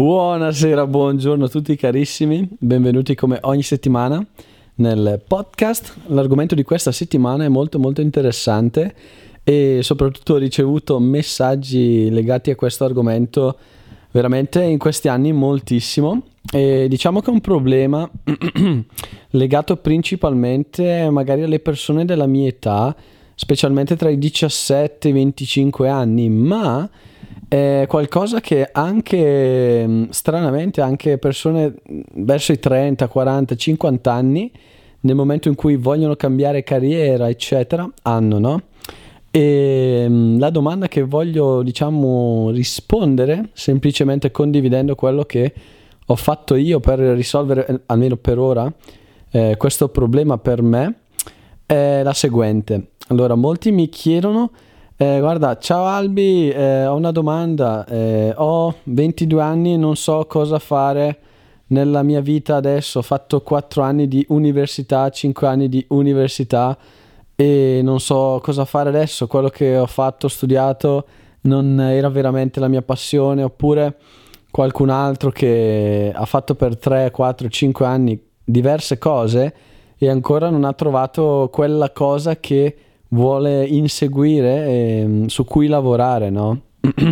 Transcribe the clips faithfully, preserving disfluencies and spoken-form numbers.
Buonasera, buongiorno a tutti carissimi, benvenuti come ogni settimana nel podcast. L'argomento di questa settimana è molto molto interessante e soprattutto ho ricevuto messaggi legati a questo argomento veramente in questi anni moltissimo, e diciamo che è un problema legato principalmente magari alle persone della mia età, specialmente tra i diciassette e i venticinque anni, ma è qualcosa che anche stranamente anche persone verso i trenta, quaranta, cinquanta anni, nel momento in cui vogliono cambiare carriera eccetera, hanno, no? E la domanda che voglio, diciamo, rispondere semplicemente condividendo quello che ho fatto io per risolvere, almeno per ora, eh, questo problema per me è la seguente. Allora, molti mi chiedono Eh, guarda, ciao Albi, eh, ho una domanda, eh, ho ventidue anni e non so cosa fare nella mia vita adesso, ho fatto quattro anni di università, cinque anni di università e non so cosa fare adesso, quello che ho fatto, ho studiato, non era veramente la mia passione, oppure qualcun altro che ha fatto per tre, quattro, cinque anni diverse cose e ancora non ha trovato quella cosa che vuole inseguire e su cui lavorare, no?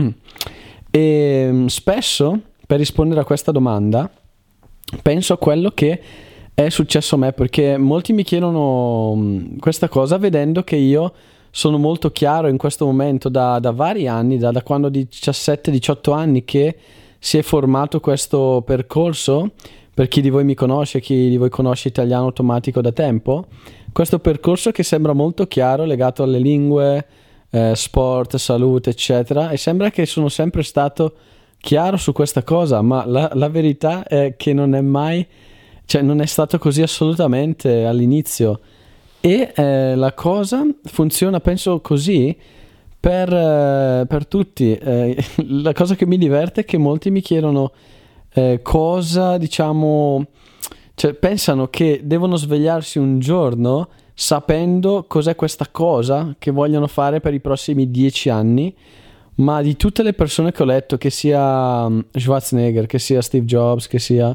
E spesso per rispondere a questa domanda penso a quello che è successo a me, perché molti mi chiedono questa cosa vedendo che io sono molto chiaro in questo momento da, da vari anni, da, da quando ho diciassette diciotto anni che si è formato questo percorso. Per chi di voi mi conosce, chi di voi conosce Italiano Automatico da tempo, questo percorso che sembra molto chiaro, legato alle lingue, eh, sport, salute, eccetera, e sembra che sono sempre stato chiaro su questa cosa, ma la, la verità è che non è mai, cioè non è stato così assolutamente all'inizio. E eh, la cosa funziona, penso, così per, eh, per tutti. Eh, la cosa che mi diverte è che molti mi chiedono Eh, cosa, diciamo, cioè pensano che devono svegliarsi un giorno sapendo cos'è questa cosa che vogliono fare per i prossimi dieci anni, ma di tutte le persone che ho letto, che sia Schwarzenegger, che sia Steve Jobs, che sia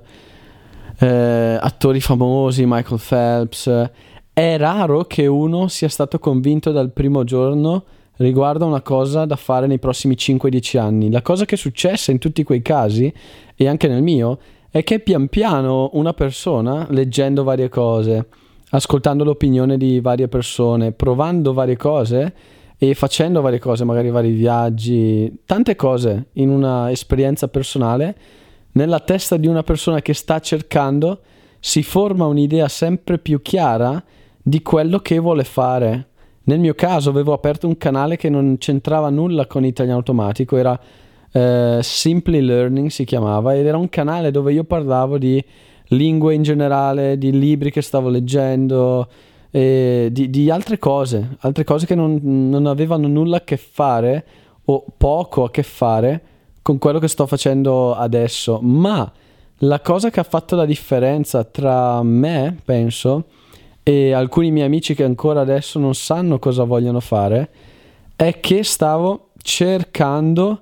eh, attori famosi, Michael Phelps, è raro che uno sia stato convinto dal primo giorno riguardo a una cosa da fare nei prossimi cinque dieci anni. La cosa che è successa in tutti quei casi, e anche nel mio, è che pian piano una persona, leggendo varie cose, ascoltando l'opinione di varie persone, provando varie cose e facendo varie cose, magari vari viaggi, tante cose in una esperienza personale, nella testa di una persona che sta cercando si forma un'idea sempre più chiara di quello che vuole fare. Nel mio caso avevo aperto un canale che non c'entrava nulla con Italiano Automatico, era eh, Simply Learning si chiamava, ed era un canale dove io parlavo di lingue in generale, di libri che stavo leggendo, e di, di altre cose, altre cose che non, non avevano nulla a che fare o poco a che fare con quello che sto facendo adesso. Ma la cosa che ha fatto la differenza tra me, penso, e alcuni miei amici che ancora adesso non sanno cosa vogliono fare, è che stavo cercando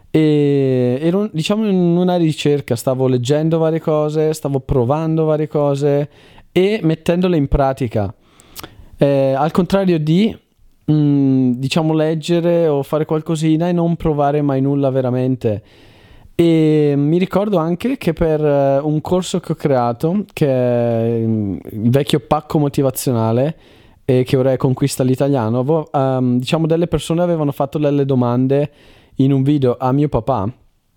e ero, diciamo, in una ricerca, stavo leggendo varie cose, stavo provando varie cose e mettendole in pratica, eh, al contrario di mh, diciamo leggere o fare qualcosina e non provare mai nulla veramente. E mi ricordo anche che per uh, un corso che ho creato, che è il vecchio pacco motivazionale e che ora è Conquista l'Italiano, avevo, um, diciamo delle persone avevano fatto delle domande in un video a mio papà,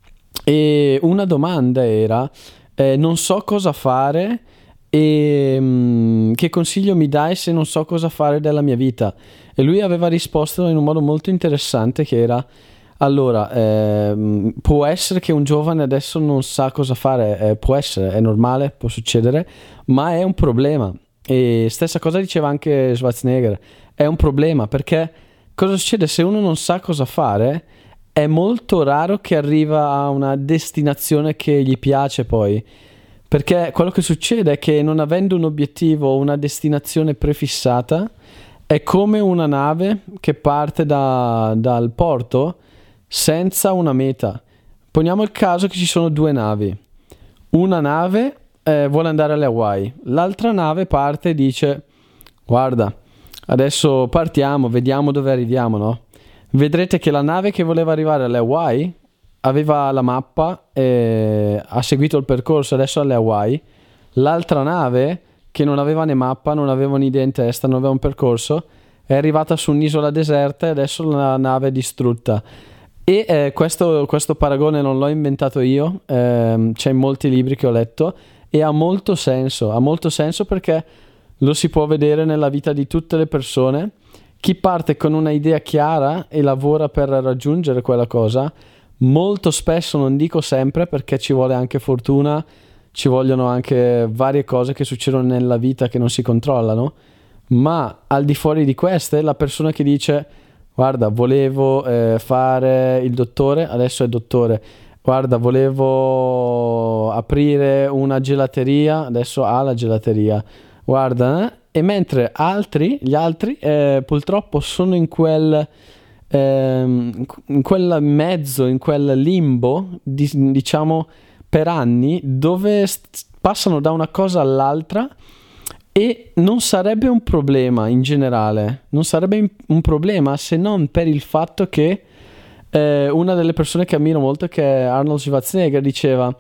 e una domanda era eh, non so cosa fare e um, che consiglio mi dai se non so cosa fare della mia vita. E lui aveva risposto in un modo molto interessante, che era: allora, eh, può essere che un giovane adesso non sa cosa fare, eh, può essere, è normale, può succedere, ma è un problema. E stessa cosa diceva anche Schwarzenegger, è un problema, perché cosa succede se uno non sa cosa fare? È molto raro che arriva a una destinazione che gli piace poi, perché quello che succede è che non avendo un obiettivo o una destinazione prefissata, è come una nave che parte da, dal porto senza una meta. poniamo il caso che ci sono due navi. Una nave eh, vuole andare alle Hawaii, l'altra nave parte e dice: guarda, adesso partiamo, vediamo dove arriviamo, no? Vedrete che la nave che voleva arrivare alle Hawaii aveva la mappa e ha seguito il percorso, adesso alle Hawaii. L'altra nave, che non aveva né mappa, non aveva un'idea in testa, non aveva un percorso, è arrivata su un'isola deserta e adesso la nave è distrutta. E eh, questo, questo paragone non l'ho inventato io, ehm, c'è in molti libri che ho letto e ha molto senso, ha molto senso perché lo si può vedere nella vita di tutte le persone. Chi parte con una idea chiara e lavora per raggiungere quella cosa, molto spesso, non dico sempre perché ci vuole anche fortuna, ci vogliono anche varie cose che succedono nella vita che non si controllano, ma al di fuori di queste, la persona che dice: guarda, volevo eh, fare il dottore, adesso è dottore. Guarda, volevo aprire una gelateria, adesso ha la gelateria. Guarda, eh? E mentre altri, gli altri, eh, purtroppo sono in quel, ehm, in quel mezzo, in quel limbo, di, diciamo, per anni, dove st- passano da una cosa all'altra. E non sarebbe un problema in generale, non sarebbe un problema se non per il fatto che eh, una delle persone che ammiro molto, che è Arnold Schwarzenegger, diceva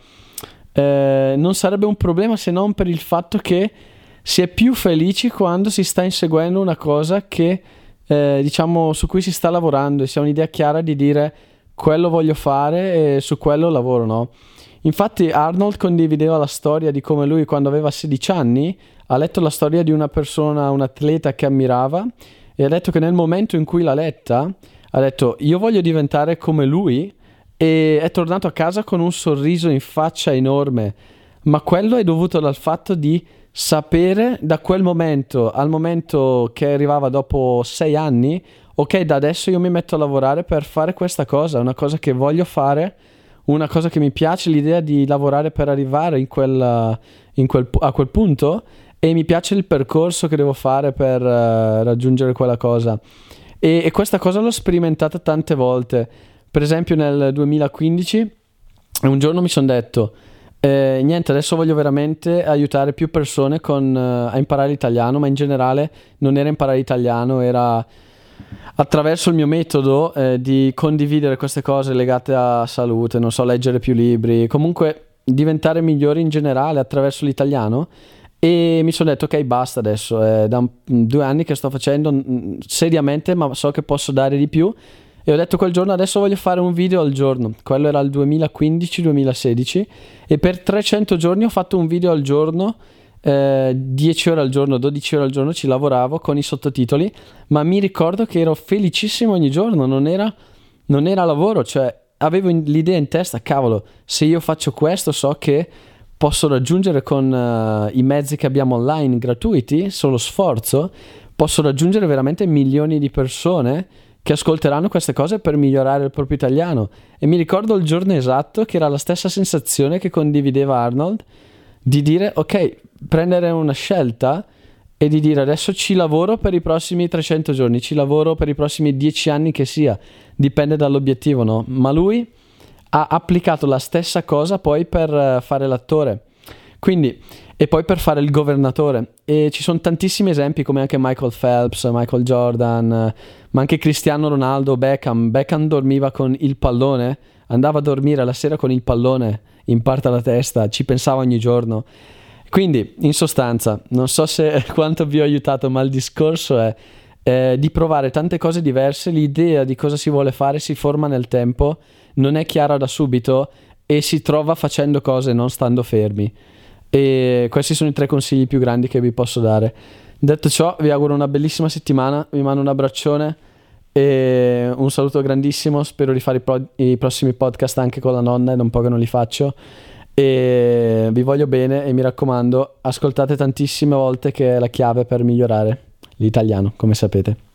eh, non sarebbe un problema se non per il fatto che si è più felici quando si sta inseguendo una cosa che eh, diciamo su cui si sta lavorando e si ha un'idea chiara di dire: quello voglio fare e su quello lavoro, no? Infatti Arnold condivideva la storia di come lui, quando aveva sedici anni, ha letto la storia di una persona, un atleta che ammirava, e ha detto che nel momento in cui l'ha letta ha detto: io voglio diventare come lui, e è tornato a casa con un sorriso in faccia enorme. Ma quello è dovuto dal fatto di sapere, da quel momento al momento che arrivava dopo sei anni, ok, da adesso io mi metto a lavorare per fare questa cosa, una cosa che voglio fare, una cosa che mi piace, l'idea di lavorare per arrivare in quel, in quel, a quel punto, e mi piace il percorso che devo fare per uh, raggiungere quella cosa. E, e questa cosa l'ho sperimentata tante volte. Per esempio nel duemilaquindici un giorno mi sono detto eh, niente, adesso voglio veramente aiutare più persone con, uh, a imparare l'italiano, ma in generale non era imparare l'italiano, era attraverso il mio metodo eh, di condividere queste cose legate a salute, non so, leggere più libri, comunque diventare migliori in generale attraverso l'italiano. E mi sono detto: ok, basta adesso, è da un, due anni che sto facendo mh, seriamente, ma so che posso dare di più. E ho detto quel giorno: adesso voglio fare un video al giorno. Quello era il duemilaquindici duemilasedici, e per trecento giorni ho fatto un video al giorno, eh, dieci ore al giorno, dodici ore al giorno ci lavoravo con i sottotitoli, ma mi ricordo che ero felicissimo ogni giorno, non era, non era lavoro, cioè avevo in, l'idea in testa: cavolo, se io faccio questo so che posso raggiungere con uh, i mezzi che abbiamo online gratuiti, solo sforzo, posso raggiungere veramente milioni di persone che ascolteranno queste cose per migliorare il proprio italiano. E mi ricordo il giorno esatto che era la stessa sensazione che condivideva Arnold, di dire: ok, prendere una scelta e di dire adesso ci lavoro per i prossimi trecento giorni, ci lavoro per i prossimi dieci anni che sia, dipende dall'obiettivo, no? Ma lui ha applicato la stessa cosa poi per fare l'attore, quindi, e poi per fare il governatore. E ci sono tantissimi esempi, come anche Michael Phelps, Michael Jordan, ma anche Cristiano Ronaldo, Beckham. Beckham dormiva con il pallone, andava a dormire la sera con il pallone in parte alla testa, ci pensava ogni giorno. Quindi, in sostanza, non so se quanto vi ho aiutato, ma il discorso è eh, di provare tante cose diverse. L'idea di cosa si vuole fare si forma nel tempo, non è chiara da subito e si trova facendo cose, non stando fermi. E questi sono i tre consigli più grandi che vi posso dare. Detto ciò, vi auguro una bellissima settimana, vi mando un abbraccione e un saluto grandissimo. Spero di fare i, pro- i prossimi podcast anche con la nonna, è da un po' che non li faccio, e vi voglio bene. E mi raccomando, ascoltate tantissime volte, che è la chiave per migliorare l'italiano, come sapete.